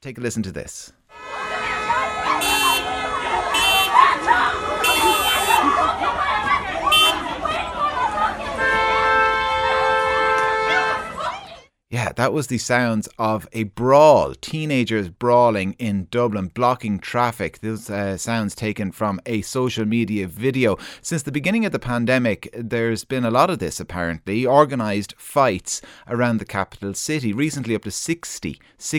Take a listen to this. Yeah, that was the sounds of a brawl. Teenagers brawling in Dublin, blocking traffic. Those sounds taken from a social media video. Since the beginning of the pandemic, there's been a lot of this, apparently. Organised fights around the capital city. Recently, up to 60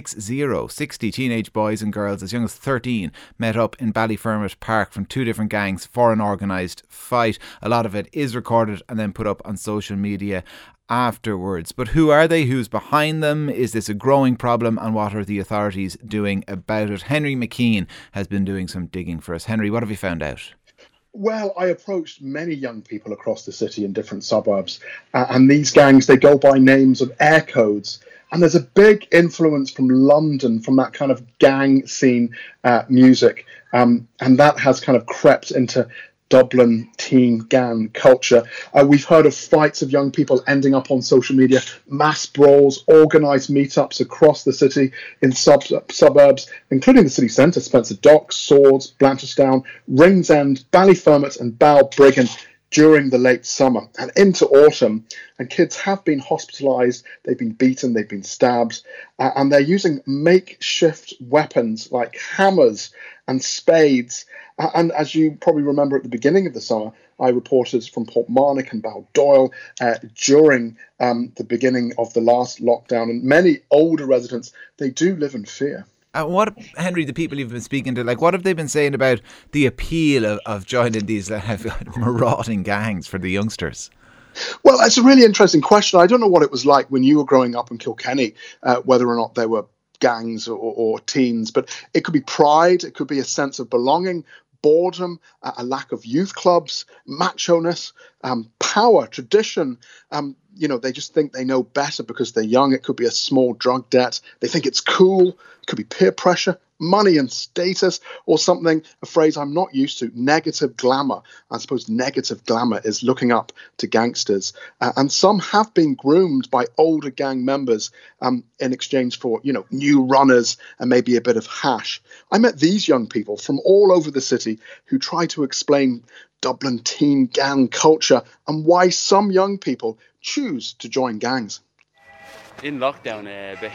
teenage boys and girls as young as 13 met up in Ballyfermot Park from two different gangs for an organised fight. A lot of it is recorded and then put up on social media afterwards. But who are they? Who's behind them? Is this a growing problem? And what are the authorities doing about it? Henry McKean has been doing some digging for us. Henry, what have you found out? Well, I approached many young people across the city in different suburbs, and these gangs, they go by names of air codes. And there's a big influence from London, from that kind of gang scene music. And that has kind of crept into Dublin teen gang culture. We've heard of fights of young people ending up on social media, mass brawls, organised meetups across the city in suburbs, including the city centre, Spencer Docks, Swords, Blanchardstown, Ringsend, Ballyfermot and Balbriggan during the late summer and into autumn. And kids have been hospitalised, they've been beaten, they've been stabbed, and they're using makeshift weapons like hammers and spades. And as you probably remember at the beginning of the summer, I reported from Portmarnock and Baldoyle during the beginning of the last lockdown. And many older residents, they do live in fear. What, Henry, the people you've been speaking to, what have they been saying about the appeal of joining these marauding gangs for the youngsters? Well, it's a really interesting question. I don't know what it was like when you were growing up in Kilkenny, whether or not there were gangs or teens, but it could be pride, it could be a sense of belonging, boredom, a lack of youth clubs, macho-ness, power, tradition. They just think they know better because they're young. It could be a small drug debt. They think it's cool. It could be peer pressure, money and status, or something, a phrase I'm not used to, negative glamour. I suppose negative glamour is looking up to gangsters. And some have been groomed by older gang members in exchange for, new runners and maybe a bit of hash. I met these young people from all over the city who try to explain Dublin teen gang culture and why some young people choose to join gangs. In lockdown,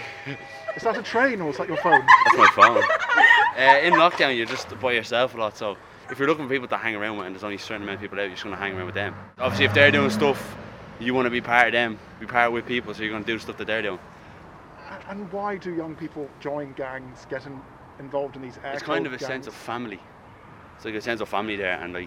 is that a train or is that your phone? That's my phone. In lockdown, you're just by yourself a lot, so if you're looking for people to hang around with and there's only a certain amount of people out, you're just going to hang around with them. Obviously, if they're doing stuff, you want to be part of them, be part with people, so you're going to do stuff that they're doing. And why do young people join gangs, get involved in these It's kind of a gangs? sense of family. It's like a sense of family there, and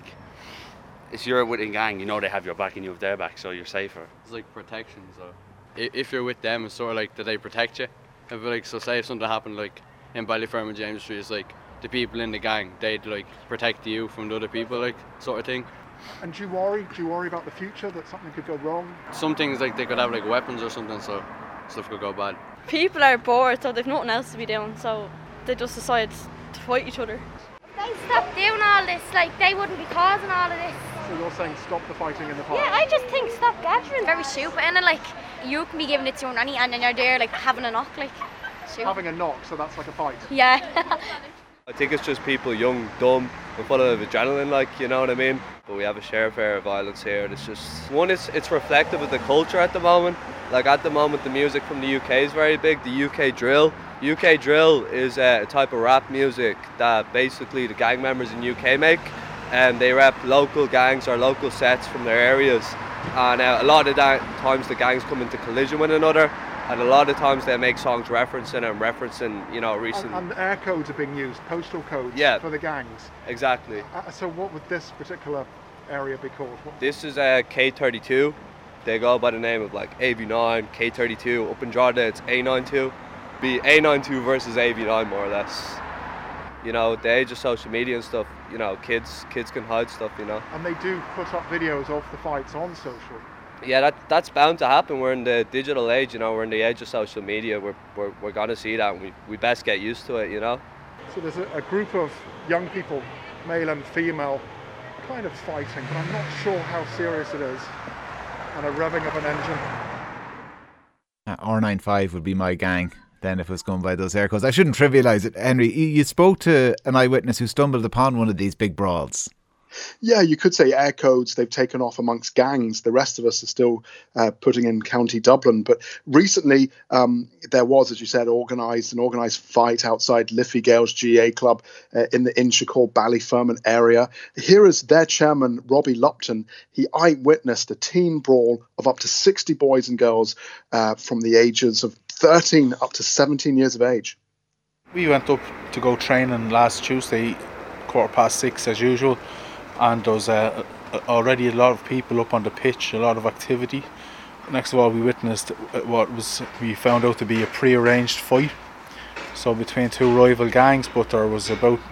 if you're with a gang, they have your back and you have their back, so you're safer. It's like protection, so if you're with them, it's sort of like that they protect you. So say if something happened in Ballyfermot James Street, it's like the people in the gang, they'd protect you from the other people, sort of thing. And do you worry about the future, that something could go wrong? Some things they could have weapons or something, so stuff could go bad. People are bored, so they've nothing else to be doing, so they just decide to fight each other. If they stop doing all this, they wouldn't be causing all of this. So you're saying stop the fighting in the park? Yeah, I just think stop gathering. Very stupid, and then you can be giving it to your nanny and then you're there having a knock, Having a knock, so that's like a fight? Yeah. I think it's just people young, dumb, and full of adrenaline, you know what I mean? But we have a share fair of violence here, and it's just, one, it's reflective of the culture at the moment. At the moment, the music from the UK is very big, the UK drill. UK drill is a type of rap music that basically the gang members in UK make, and they rap local gangs or local sets from their areas. And a lot of times the gangs come into collision with one another, and a lot of times they make songs referencing recent... And air codes are being used, postal codes for the gangs. Exactly. So what would this particular area be called? This is K32. They go by the name of AV9, K32. Up in Drogheda it's A92. Be A92 versus AV9 more or less. The age of social media and stuff, kids can hide stuff, And they do put up videos of the fights on social. Yeah, that's bound to happen. We're in the digital age, we're in the age of social media. We're gonna see that, and we best get used to it, So there's a group of young people, male and female, kind of fighting, but I'm not sure how serious it is. And a revving of an engine. R95 would be my gang. then if it was going by those air codes. I shouldn't trivialise it. Henry, you spoke to an eyewitness who stumbled upon one of these big brawls. Yeah, you could say air codes, they've taken off amongst gangs. The rest of us are still putting in County Dublin. But recently, there was, as you said, an organised fight outside Liffey Gales GAA club in the Inchicore Ballyfermot area. Here is their chairman, Robbie Lupton. He eyewitnessed a teen brawl of up to 60 boys and girls from the ages of 13 up to 17 years of age. We went up to go training last Tuesday, 6:15 as usual. And there was already a lot of people up on the pitch, a lot of activity. Next of all, we witnessed we found out to be a pre-arranged fight. So between two rival gangs, but there was about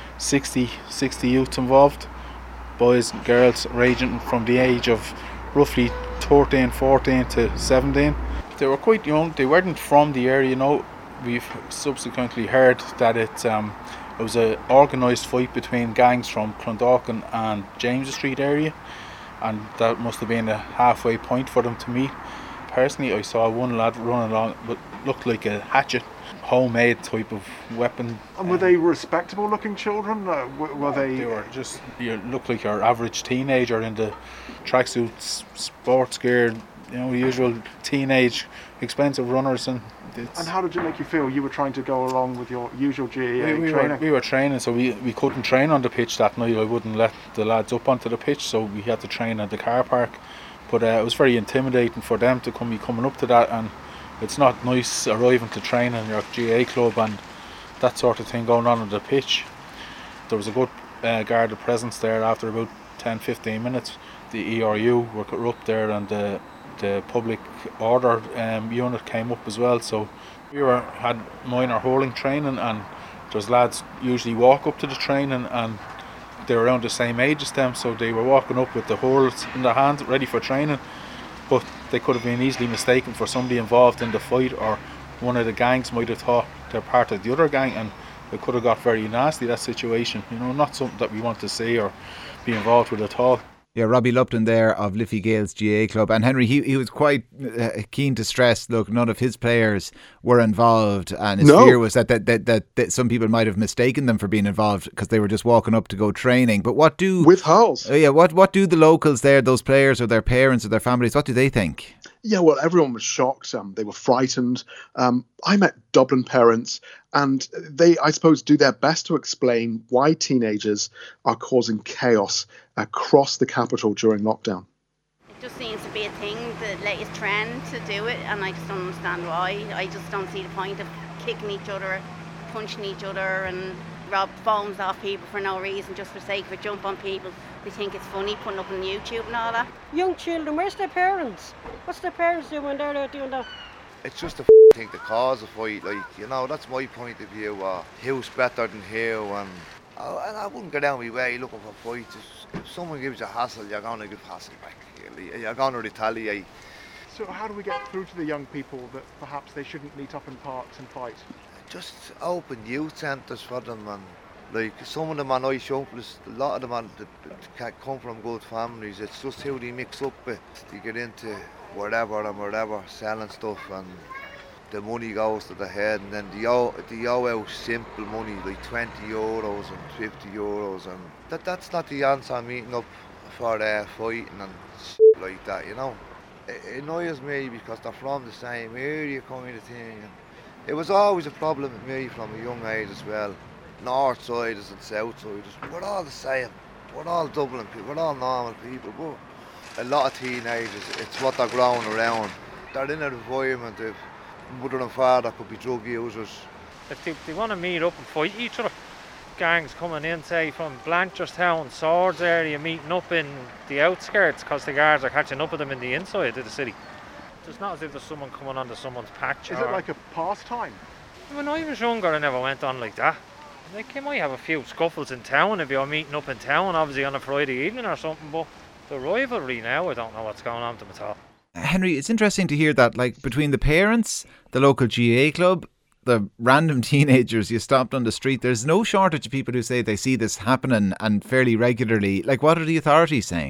60 youths involved, boys and girls ranging from the age of roughly 13, 14 to 17. They were quite young, they weren't from the area, We've subsequently heard that it was an organised fight between gangs from Clondalkin and James Street area, and that must have been a halfway point for them to meet. Personally, I saw one lad running along what looked like a hatchet, homemade type of weapon. And were they respectable looking children? Were they? They were just, you look like your average teenager in the tracksuits, sports gear, usual teenage expensive runners. And how did it make you feel? You were trying to go along with your usual GAA training? We were training, so we couldn't train on the pitch that night. I wouldn't let the lads up onto the pitch, so we had to train at the car park. But it was very intimidating for them to be coming up to that, and it's not nice arriving to train in your GAA club and that sort of thing going on the pitch. There was a good guarded presence there after about 10-15 minutes. The ERU were up there, and the public order unit came up as well, so we had minor hurling training, and those lads usually walk up to the training, and they're around the same age as them, so they were walking up with the hurls in their hands ready for training, but they could have been easily mistaken for somebody involved in the fight, or one of the gangs might have thought they're part of the other gang, and it could have got very nasty, that situation. Not something that we want to see or be involved with at all. Yeah, Robbie Lupton there of Liffey Gales GAA club. And Henry, he was quite keen to stress, look, none of his players were involved, and his fear was that some people might have mistaken them for being involved because they were just walking up to go training. But what do... With hurls. What do the locals there, those players or their parents or their families, what do they think? Yeah, well, everyone was shocked. They were frightened. I met Dublin parents, and they, I suppose, do their best to explain why teenagers are causing chaos across the capital during lockdown. It just seems to be a thing, the latest trend to do it, and I just don't understand why. I just don't see the point of kicking each other, punching each other, and rob phones off people for no reason, just for sake of it, jump on people. They think it's funny, putting up on YouTube and all that. Young children, where's their parents? What's their parents doing when they're out doing that? It's just a thing to cause a fight, that's my point of view. Who's better than who, and I wouldn't go down my way looking for fights. If someone gives you a hassle, you're going to give hassle back. You're going to retaliate. So how do we get through to the young people that perhaps they shouldn't meet up in parks and fight? Just open youth centres for them, and some of them are nice young, a lot of them come from good families. It's just how they mix up it. They get into whatever, selling stuff, and the money goes to the head, and then they owe out simple money like €20 and €50, and that's not the answer. Meeting up for fighting and like that, It annoys me because they're from the same area kind of thing. It was always a problem with me from a young age as well. North siders and south siders, we're all the same. We're all Dublin people, we're all normal people, but a lot of teenagers, it's what they're growing around. They're in an environment of mother and father could be drug users. If they want to meet up and fight each other, gangs coming in, say from Blanchardstown, Swords area, meeting up in the outskirts because the guards are catching up with them in the inside of the city. It's not as if there's someone coming onto someone's patch. Is it like a pastime? When I was younger, I never went on like that. You might have a few scuffles in town if you're meeting up in town, obviously on a Friday evening or something, but the rivalry now, I don't know what's going on with them at all. Henry, it's interesting to hear that, between the parents, the local GAA club, the random teenagers you stopped on the street, there's no shortage of people who say they see this happening and fairly regularly. What are the authorities saying?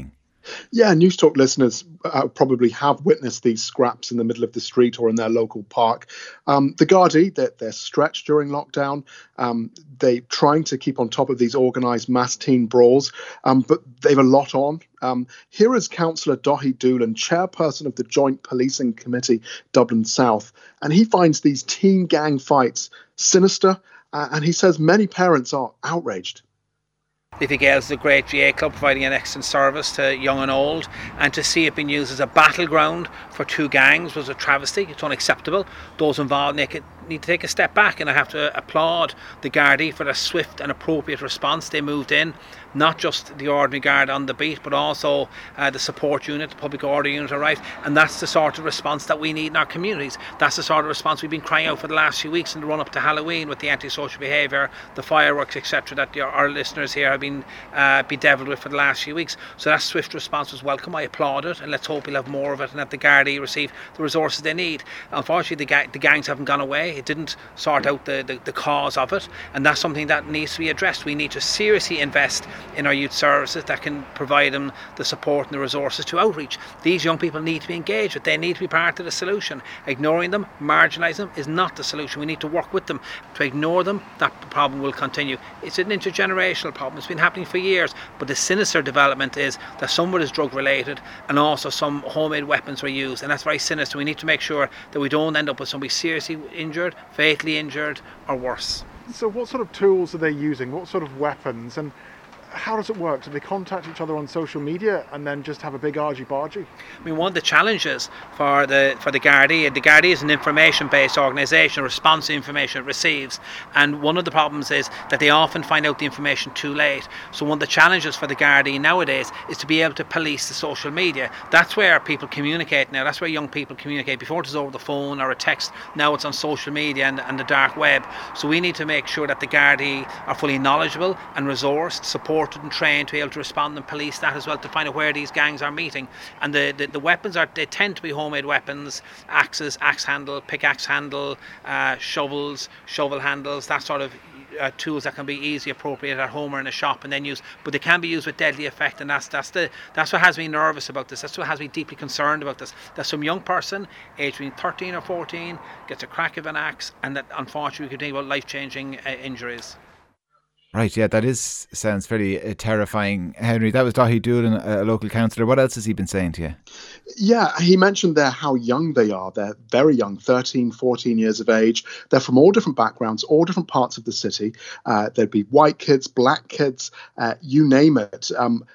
Yeah, News Talk listeners probably have witnessed these scraps in the middle of the street or in their local park. The Gardaí, they're stretched during lockdown. They're trying to keep on top of these organised mass teen brawls, but they've a lot on. Here is Councillor Daithí Doolan, chairperson of the Joint Policing Committee, Dublin South, and he finds these teen gang fights sinister, and he says many parents are outraged. Leafy Gales is a great GA club providing an excellent service to young and old, and to see it being used as a battleground for two gangs was a travesty. It's unacceptable. Those involved need to take a step back, and I have to applaud the Gardaí for their swift and appropriate response. They moved in, not just the ordinary guard on the beat, but also the support unit, the public order unit arrived, and that's the sort of response that we need in our communities. That's the sort of response we've been crying out for the last few weeks in the run up to Halloween, with the antisocial behaviour, the fireworks, etc., that our listeners here have been bedevilled with for the last few weeks. So that swift response was welcome. I applaud it, and let's hope we'll have more of it, and that the Gardaí receive the resources they need. Unfortunately, the gangs haven't gone away. It didn't sort out the cause of it, and that's something that needs to be addressed. We need to seriously invest in our youth services that can provide them the support and the resources to outreach. These young people need to be engaged with. They need to be part of the solution. Ignoring them, marginalising them is not the solution. We need to work with them. To ignore them, that problem will continue. It's an intergenerational problem. It's been happening for years, but the sinister development is that some of it is drug related, and also some homemade weapons were used, and that's very sinister. We need to make sure that we don't end up with somebody seriously injured, fatally injured, or worse. So what sort of tools are they using? What sort of weapons? And how does it work? Do they contact each other on social media and then just have a big argy-bargy? I mean, one of the challenges for the Gardaí is an information-based organisation, response to information it receives, and one of the problems is that they often find out the information too late. So one of the challenges for the Gardaí nowadays is to be able to police the social media. That's where people communicate now. That's where young people communicate. Before it was over the phone or a text. Now it's on social media and the dark web. So we need to make sure that the Gardaí are fully knowledgeable and resourced, supported and trained to be able to respond and police that as well, to find out where these gangs are meeting. And the weapons they tend to be homemade weapons: axes, axe handle, pickaxe handle, shovels, shovel handles, that sort of tools that can be easily appropriate at home or in a shop and then used, but they can be used with deadly effect, and that's what has me nervous about this. That's what has me deeply concerned about this, that some young person aged between 13 or 14 gets a crack of an axe, and that unfortunately we could think about life-changing injuries. Right, yeah, sounds very terrifying. Henry, that was Daithí Doolan, a local councillor. What else has he been saying to you? Yeah, he mentioned there how young they are. They're very young, 13, 14 years of age. They're from all different backgrounds, all different parts of the city. There'd be white kids, black kids, you name it.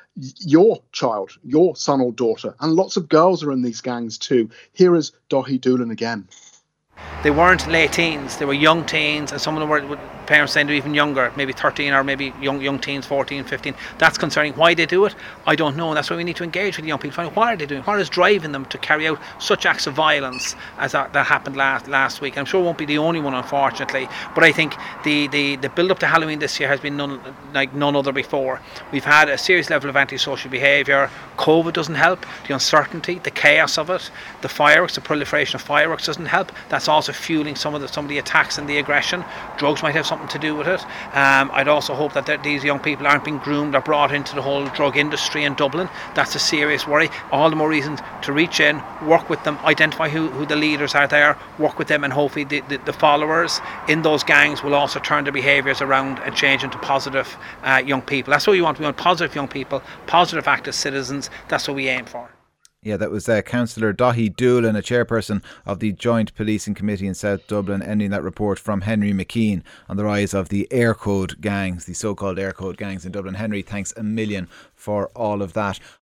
Your child, your son or daughter, and lots of girls are in these gangs too. Here is Daithí Doolan again. They weren't late teens, they were young teens, and some of them were parents saying they're even younger, maybe 13 or maybe young teens, 14, 15. That's concerning. Why they do it, I don't know, and that's why we need to engage with the young people, find out what are they doing, what is driving them to carry out such acts of violence as that happened last week. I'm sure it won't be the only one, unfortunately, but I think the build up to Halloween this year has been none other before. We've had a serious level of antisocial behaviour. COVID doesn't help. The uncertainty, the chaos of it, the fireworks, the proliferation of fireworks doesn't help. That's also fueling some of the attacks and the aggression. Drugs might have something to do with it. I'd also hope that these young people aren't being groomed or brought into the whole drug industry in Dublin. That's a serious worry. All the more reason to reach in, work with them, identify who the leaders are there, work with them, and hopefully the followers in those gangs will also turn their behaviours around and change into positive young people. That's what we want. We want positive young people, positive active citizens. That's what we aim for. Yeah, that was Councillor Daithí Doolan, a chairperson of the Joint Policing Committee in South Dublin, ending that report from Henry McKean on the rise of the Air Code gangs, the so-called Air Code gangs in Dublin. Henry, thanks a million for all of that.